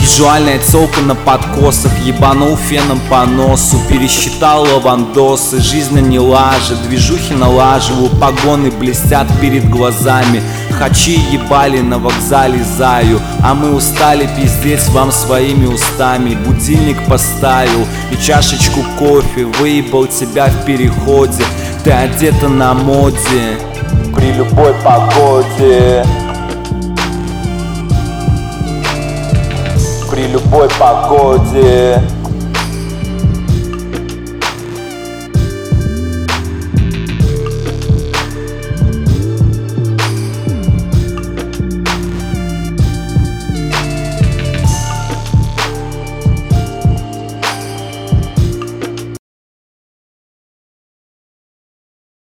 Визуальная целка на подкосах, ебанул феном по носу, пересчитал лавандосы, жизнь не лажет, движухи налаживаю, погоны блестят перед глазами. Хачи ебали на вокзале заю, а мы устали пиздеть вам своими устами. Будильник поставил и чашечку кофе, выебал тебя в переходе. Ты одета на моде при любой погоде. При любой погоде.